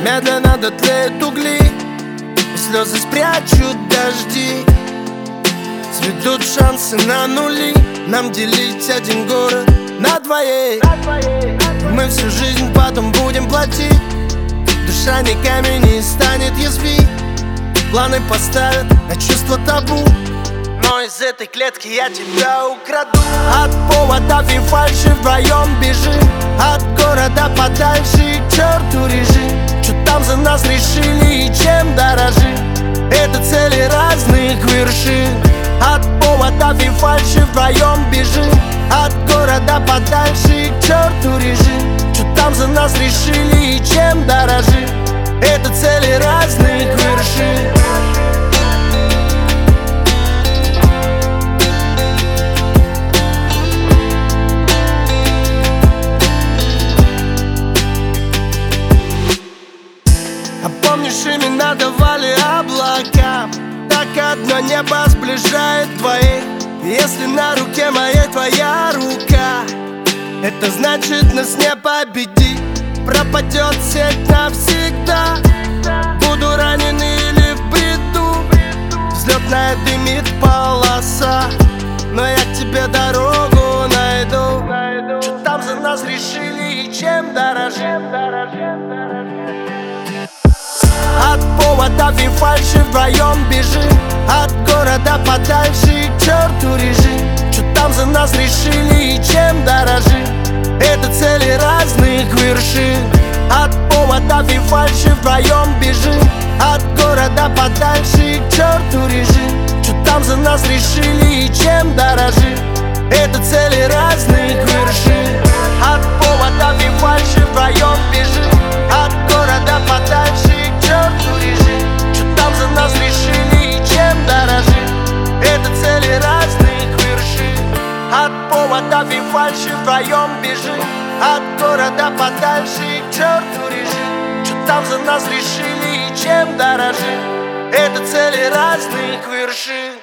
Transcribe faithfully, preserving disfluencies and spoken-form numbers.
Медленно дотлеют угли, и слезы спрячут дожди. Сведут шансы на нули, нам делить один город на двоих. Мы всю жизнь потом будем платить. Душа не камень не станет язвить. Планы поставят на чувство табу, но из этой клетки я тебя украду. От поводов и фальши вдвоем бежим, от города подальше, к черту режим. Чё там за нас решили и чем дорожим? Это цели разных вершин. От поводов и фальши вдвоем бежим, от города подальше, к черту режим. Чё там за нас решили и чем дорожим? Это цели разных вершин. А помнишь, имена давали облака? Так одно небо сближает двоих. Если на руке моей твоя рука, это значит нас не победить. Пропадет сеть навсегда. Буду ранен или в бреду, взлетная дымит полоса, но я к тебе дорогу найду. Что там за нас решили и чем дорожим? От поводов и фальши вдвоем бежим, от города подальше, к черту режим. Что там за нас решили и чем дорожим? Это цели разных вершин. От поводов и фальши вдвоем бежим, от города подальше, к черту режим. Что там за нас решили и чем дорожим? Это цели разных вершин. От поводов и фальши вдвоем бежим, от города подальше, к черту режим. Что там за нас решили и чем дорожим? Это цели разных вершин. От поводов и фальши вдвоем бежим, от города подальше, к черту режим. Что там за нас решили и чем дорожим? Это цели разных вершин.